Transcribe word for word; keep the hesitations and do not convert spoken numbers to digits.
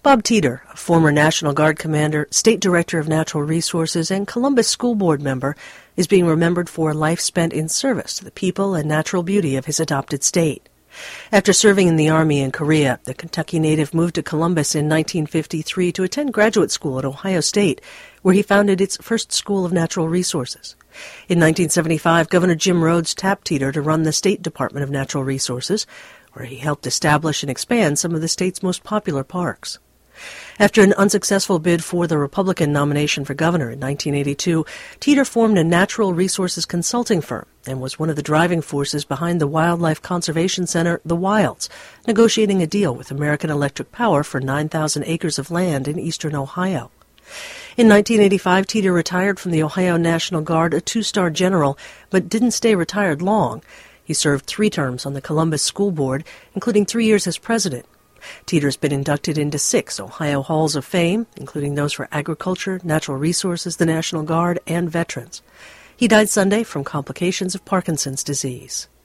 Bob Teeter, a former National Guard commander, State Director of Natural Resources, and Columbus School Board member, is being remembered for a life spent in service to the people and natural beauty of his adopted state. After serving in the Army in Korea, the Kentucky native moved to Columbus in nineteen fifty-three to attend graduate school at Ohio State, where he founded its first School of Natural Resources. In nineteen seventy-five, Governor Jim Rhodes tapped Teeter to run the State Department of Natural Resources, where he helped establish and expand some of the state's most popular parks. After an unsuccessful bid for the Republican nomination for governor in nineteen eighty-two, Teeter formed a natural resources consulting firm and was one of the driving forces behind the wildlife conservation center, The Wilds, negotiating a deal with American Electric Power for nine thousand acres of land in eastern Ohio. In nineteen eighty-five, Teeter retired from the Ohio National Guard, a two-star general, but didn't stay retired long. He served three terms on the Columbus School Board, including three years as president. Teeter's been inducted into six Ohio Halls of Fame, including those for agriculture, natural resources, the National Guard, and veterans. He died Sunday from complications of Parkinson's disease.